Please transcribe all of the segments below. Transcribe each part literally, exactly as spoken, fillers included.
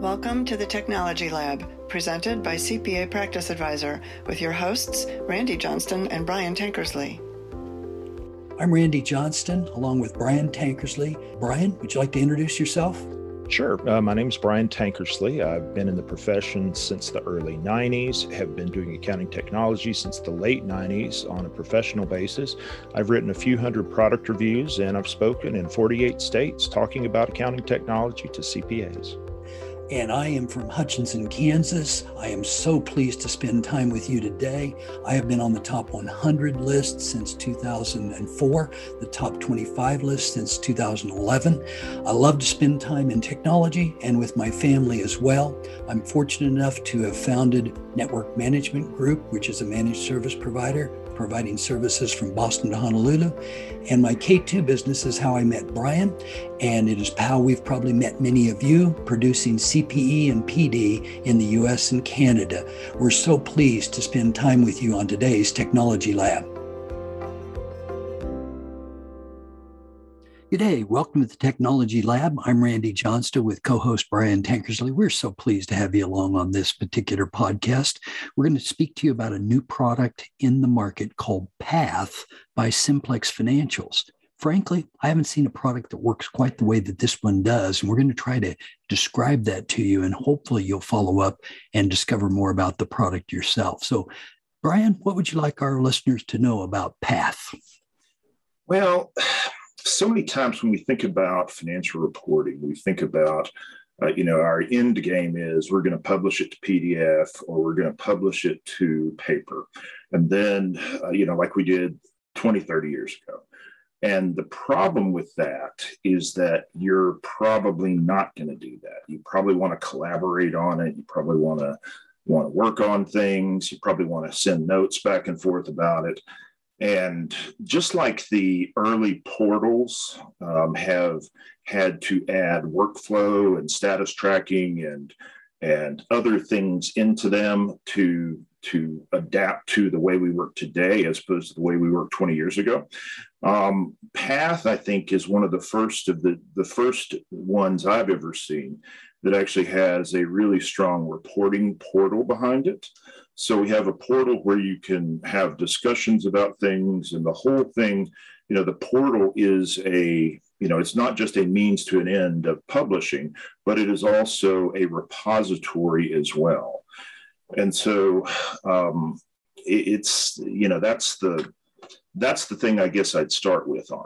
Welcome to the Technology Lab, presented by C P A Practice Advisor, with your hosts, Randy Johnston and Brian Tankersley. I'm Randy Johnston, along with Brian Tankersley. Brian, would you like to introduce yourself? Sure. Uh, my name is Brian Tankersley. I've been in the profession since the early nineties, have been doing accounting technology since the late nineties on a professional basis. I've written a few hundred product reviews, and I've spoken in forty-eight states talking about accounting technology to C P As. And I am from Hutchinson, Kansas. I am so pleased to spend time with you today. I have been on the top one hundred list since two thousand four, the top twenty-five list since two thousand eleven. I love to spend time in technology and with my family as well. I'm fortunate enough to have founded Network Management Group, which is a managed service provider, providing services from Boston to Honolulu. And my K two business is how I met Brian, and it is how we've probably met many of you, producing C P E and P D in the U S and Canada. We're so pleased to spend time with you on today's Technology Lab. Good day. Welcome to the Technology Lab. I'm Randy Johnston with co-host Brian Tankersley. We're so pleased to have you along on this particular podcast. We're going to speak to you about a new product in the market called Path by Simplex Financials. Frankly, I haven't seen a product that works quite the way that this one does, and we're going to try to describe that to you, and hopefully you'll follow up and discover more about the product yourself. So, Brian, what would you like our listeners to know about Path? Well, so many times when we think about financial reporting, we think about, uh, you know, our end game is we're going to publish it to P D F or we're going to publish it to paper. And then, uh, you know, like we did twenty, thirty years ago. And the problem with that is that you're probably not going to do that. You probably want to collaborate on it. You probably want to want to work on things. You probably want to send notes back and forth about it. And just like the early portals um, have had to add workflow and status tracking and, and other things into them to, to adapt to the way we work today as opposed to the way we worked twenty years ago. Um, Path, I think, is one of the first of the, the first ones I've ever seen that actually has a really strong reporting portal behind it. So we have a portal where you can have discussions about things, and the whole thing, you know, the portal is a, you know, it's not just a means to an end of publishing, but it is also a repository as well. And so um, it, it's, you know, that's the, that's the thing I guess I'd start with on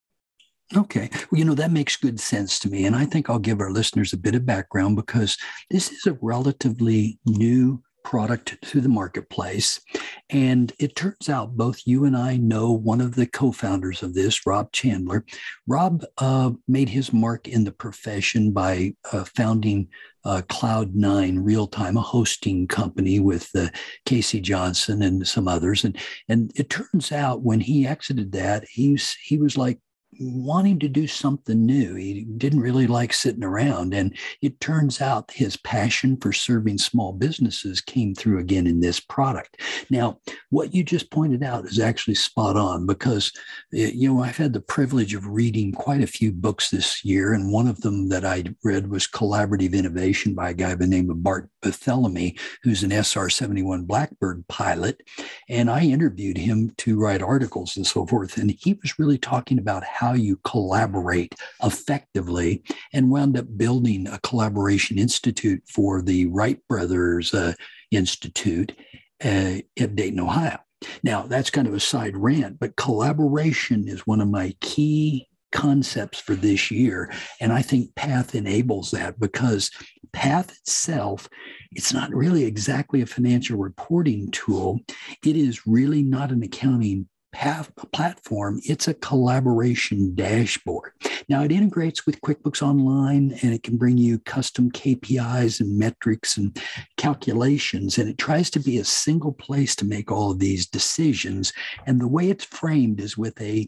it. Okay. Well, you know, that makes good sense to me. And I think I'll give our listeners a bit of background because this is a relatively new product to the marketplace. And it turns out both you and I know one of the co-founders of this, Rob Chandler. Rob uh, made his mark in the profession by uh, founding uh, Cloud nine Real-Time, a hosting company with uh, Casey Johnson and some others. And, and it turns out when he exited that, he was, he was like, wanting to do something new. He didn't really like sitting around. And it turns out his passion for serving small businesses came through again in this product. Now, what you just pointed out is actually spot on because, you know, I've had the privilege of reading quite a few books this year. And one of them that I read was Collaborative Innovation by a guy by the name of Bart Bartholomew, who's an S R seventy-one Blackbird pilot. And I interviewed him to write articles and so forth. And he was really talking about how how you collaborate effectively, and wound up building a collaboration institute for the Wright Brothers uh, Institute uh, at Dayton, Ohio. Now, that's kind of a side rant, but collaboration is one of my key concepts for this year. And I think Path enables that because Path itself, it's not really exactly a financial reporting tool. It is really not an accounting Path platform. It's a collaboration dashboard. Now, it integrates with QuickBooks Online, and it can bring you custom K P Is and metrics and calculations, and it tries to be a single place to make all of these decisions. And the way it's framed is with a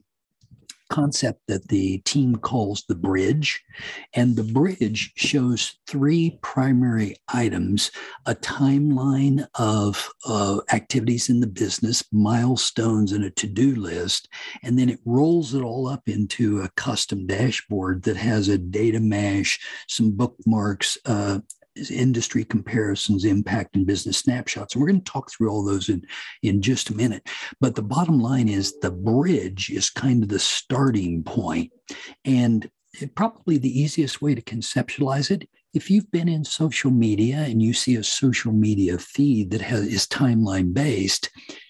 concept that the team calls the bridge. And the bridge shows three primary items: a timeline of uh, activities in the business, milestones, and a to-do list. And then it rolls it all up into a custom dashboard that has a data mesh, some bookmarks, uh, industry comparisons, impact, and business snapshots. And we're going to talk through all those in, in just a minute. But the bottom line is the bridge is kind of the starting point. And it, probably the easiest way to conceptualize it, if you've been in social media and you see a social media feed that has, is timeline based,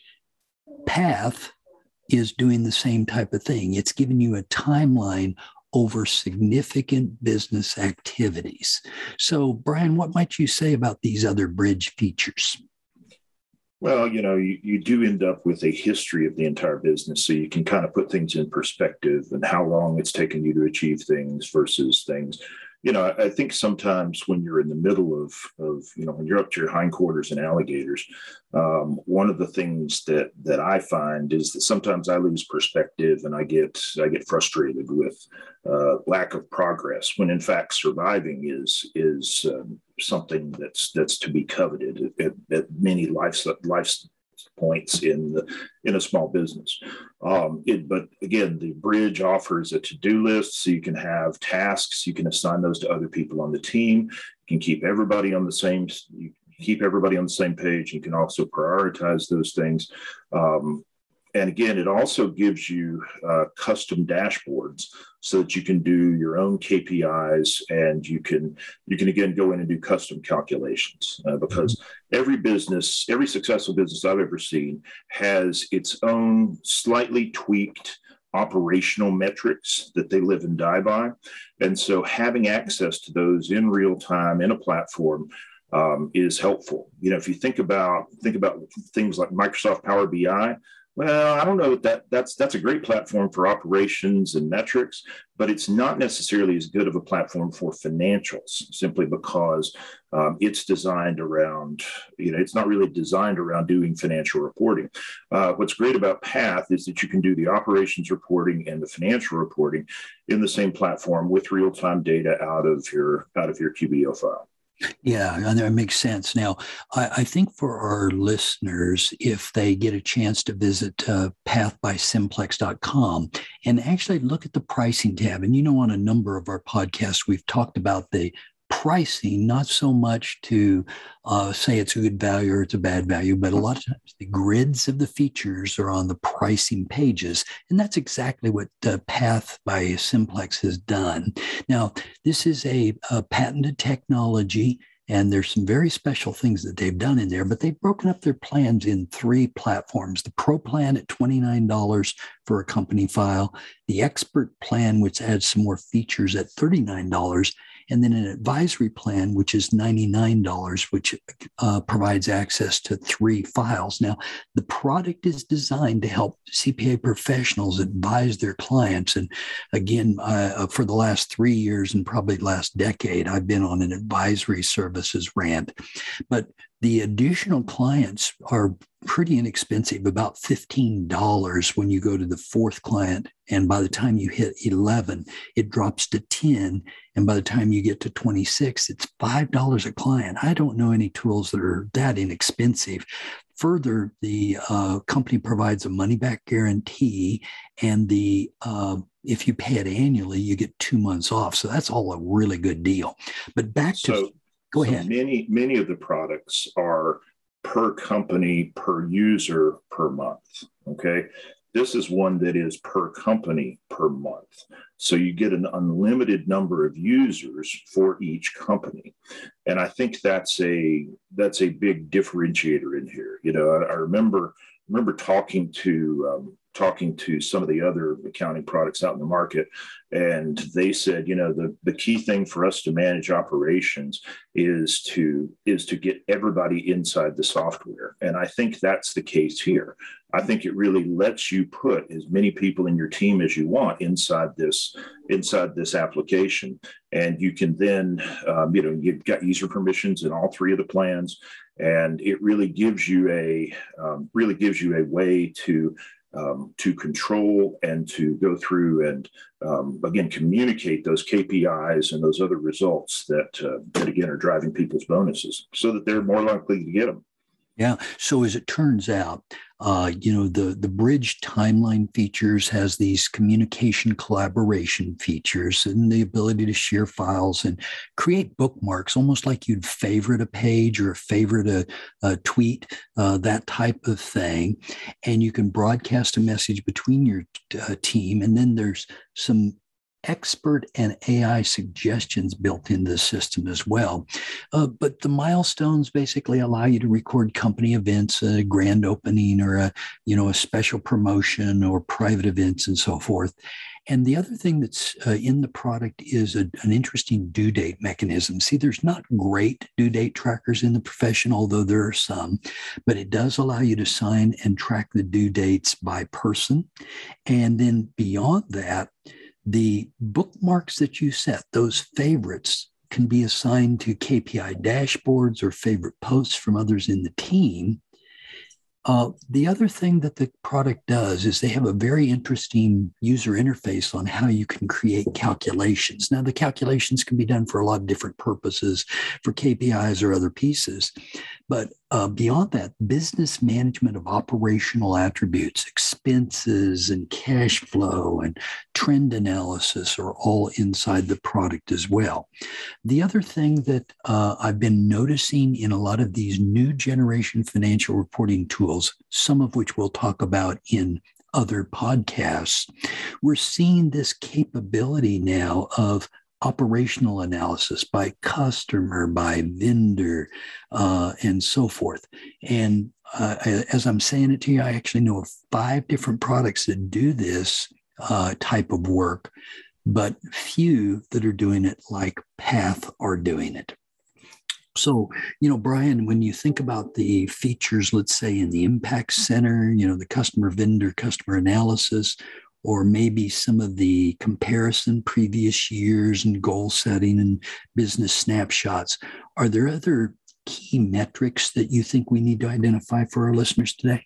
Path is doing the same type of thing. It's giving you a timeline over significant business activities. So, Brian, what might you say about these other bridge features? Well, you know, you, you do end up with a history of the entire business, so you can kind of put things in perspective and how long it's taken you to achieve things versus things. You know, I think sometimes when you're in the middle of, of you know, when you're up to your hindquarters and alligators, um, one of the things that that I find is that sometimes I lose perspective and I get I get frustrated with uh, lack of progress. When in fact surviving is is um, something that's that's to be coveted at, at many life life points in the in a small business. Um, it, but again, the bridge offers a to-do list, so you can have tasks. You can assign those to other people on the team. You can keep everybody on the same. You keep everybody on the same page. You can also prioritize those things. Um, And again, it also gives you uh, custom dashboards so that you can do your own K P Is, and you can you can again go in and do custom calculations uh, because every business, every successful business I've ever seen has its own slightly tweaked operational metrics that they live and die by. And so having access to those in real time in a platform um, is helpful. You know, if you think about think about things like Microsoft Power B I, well, I don't know that that's that's a great platform for operations and metrics, but it's not necessarily as good of a platform for financials, simply because um, it's designed around, you know, it's not really designed around doing financial reporting. Uh, what's great about Path is that you can do the operations reporting and the financial reporting in the same platform with real-time data out of your out of your Q B O file. Yeah, and that makes sense. Now, I, I think for our listeners, if they get a chance to visit uh, path by simplex dot com and actually look at the pricing tab, and you know, on a number of our podcasts, we've talked about the pricing, not so much to uh, say it's a good value or it's a bad value, but a lot of times the grids of the features are on the pricing pages. And that's exactly what uh, Path by Simplex has done. Now, this is a, a patented technology, and there's some very special things that they've done in there, but they've broken up their plans in three platforms. The Pro plan at twenty-nine dollars for a company file, the Expert plan, which adds some more features at thirty-nine dollars, and then an advisory plan, which is ninety-nine dollars, which uh, provides access to three files. Now, the product is designed to help C P A professionals advise their clients. And again, uh, for the last three years and probably last decade, I've been on an advisory services rant. But the additional clients are pretty inexpensive, about fifteen dollars when you go to the fourth client. And by the time you hit eleven, it drops to ten. And by the time you get to twenty-six, it's five dollars a client. I don't know any tools that are that inexpensive. Further, the uh, company provides a money-back guarantee, and the uh, if you pay it annually, you get two months off. So that's all a really good deal. But back so, to go so ahead. Many many of the products are per company, per user, per month. Okay. This is one that is per company per month. So you get an unlimited number of users for each company. And I think that's a that's a big differentiator in here. You know, I, I remember remember talking to um, talking to some of the other accounting products out in the market, and they said, you know, the, the key thing for us to manage operations is to is to get everybody inside the software. And I think that's the case here. I think it really lets you put as many people in your team as you want inside this inside this application, and you can then, um, you know, you've got user permissions in all three of the plans, and it really gives you a um, really gives you a way to um, to control and to go through and um, again communicate those K P Is and those other results that uh, that again are driving people's bonuses, so that they're more likely to get them. Yeah. So as it turns out, Uh, you know, the, the bridge timeline features has these communication collaboration features and the ability to share files and create bookmarks, almost like you'd favorite a page or favorite a, a tweet, uh, that type of thing. And you can broadcast a message between your uh, team. And then there's some expert and A I suggestions built into the system as well. Uh, but the milestones basically allow you to record company events, a grand opening or a, you know, a special promotion or private events and so forth. And the other thing that's uh, in the product is a, an interesting due date mechanism. See, there's not great due date trackers in the profession, although there are some, but it does allow you to sign and track the due dates by person. And then beyond that, the bookmarks that you set, those favorites, can be assigned to K P I dashboards or favorite posts from others in the team. Uh, the other thing that the product does is they have a very interesting user interface on how you can create calculations. Now, the calculations can be done for a lot of different purposes, for K P Is or other pieces. But uh, beyond that, business management of operational attributes, expenses and cash flow and trend analysis are all inside the product as well. The other thing that uh, I've been noticing in a lot of these new generation financial reporting tools, some of which we'll talk about in other podcasts, we're seeing this capability now of operational analysis by customer, by vendor, uh, and so forth. And uh, as I'm saying it to you, I actually know of five different products that do this uh, type of work, but few that are doing it like Path are doing it. So, you know, Brian, when you think about the features, let's say in the Impact Center, you know, the customer vendor, customer analysis, or maybe some of the comparison previous years and goal setting and business snapshots, are there other key metrics that you think we need to identify for our listeners today?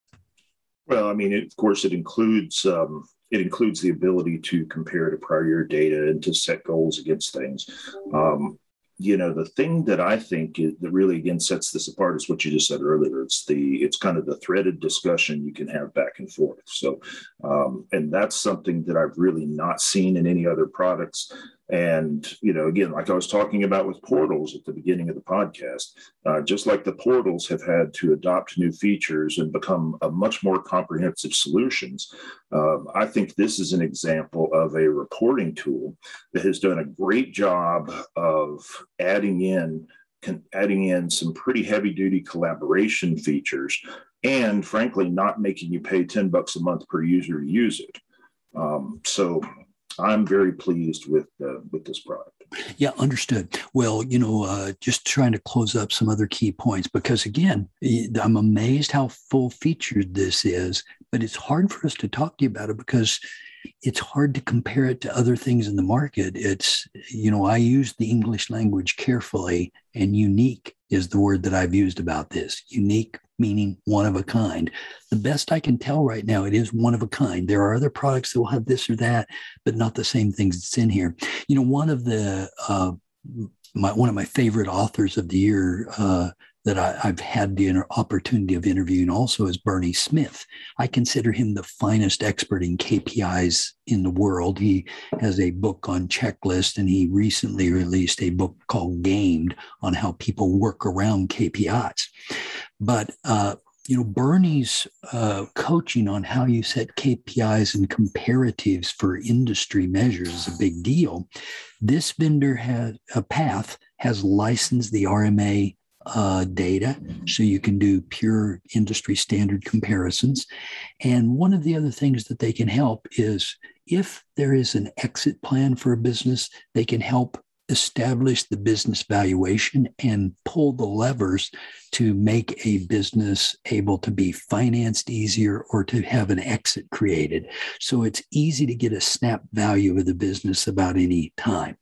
Well, I mean, it, of course, it includes um, it includes the ability to compare to prior year data and to set goals against things. Um, you know, the thing that I think is, that really, again, sets this apart is what you just said earlier. It's the, it's kind of the threaded discussion you can have back and forth. So, um, and that's something that I've really not seen in any other products. And, you know, again, like I was talking about with portals at the beginning of the podcast, uh, just like the portals have had to adopt new features and become a much more comprehensive solutions, um, I think this is an example of a reporting tool that has done a great job of adding in, adding in some pretty heavy duty collaboration features and, frankly, not making you pay ten bucks a month per user to use it. Um, so I'm very pleased with uh, with this product. Yeah, understood. Well, you know, uh, just trying to close up some other key points, because again, I'm amazed how full featured this is, but it's hard for us to talk to you about it because it's hard to compare it to other things in the market. It's, you know, I use the English language carefully, and unique is the word that I've used about this. Unique meaning one of a kind. The best I can tell right now, it is one of a kind. There are other products that will have this or that, but not the same things that's in here. You know, one of the, uh, my, one of my favorite authors of the year uh, that I, I've had the inter- opportunity of interviewing also is Bernie Smith. I consider him the finest expert in K P Is in the world. He has a book on checklist, and he recently released a book called Gamed on how people work around K P Is. But, uh, you know, Bernie's uh, coaching on how you set K P Is and comparatives for industry measures is a big deal. This vendor has, a Path has licensed the R M A uh, data, so you can do pure industry standard comparisons. And one of the other things that they can help is if there is an exit plan for a business, they can help establish the business valuation and pull the levers to make a business able to be financed easier or to have an exit created. So it's easy to get a snap value of the business about any time.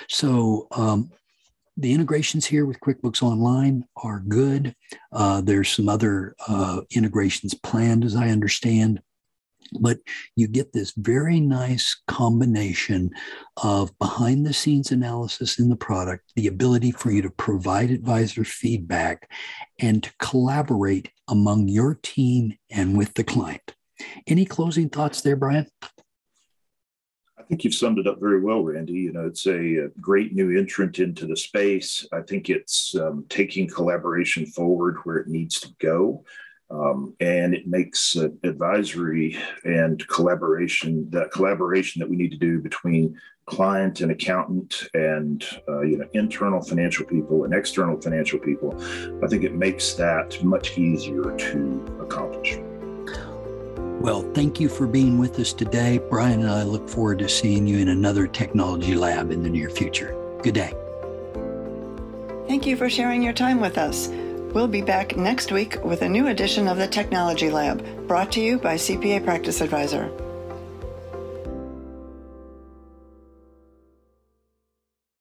So um, the integrations here with QuickBooks Online are good. Uh, there's some other uh, integrations planned, as I understand. But you get this very nice combination of behind the scenes analysis in the product, the ability for you to provide advisor feedback, and to collaborate among your team and with the client. Any closing thoughts there, Brian? I think you've summed it up very well, Randy. You know, it's a, a great new entrant into the space. I think it's um, taking collaboration forward where it needs to go. Um, and it makes uh, advisory and collaboration, that collaboration that we need to do between client and accountant and, uh, you know, internal financial people and external financial people. I think it makes that much easier to accomplish. Well, thank you for being with us today. Brian and I look forward to seeing you in another technology lab in the near future. Good day. Thank you for sharing your time with us. We'll be back next week with a new edition of the Technology Lab, brought to you by C P A Practice Advisor.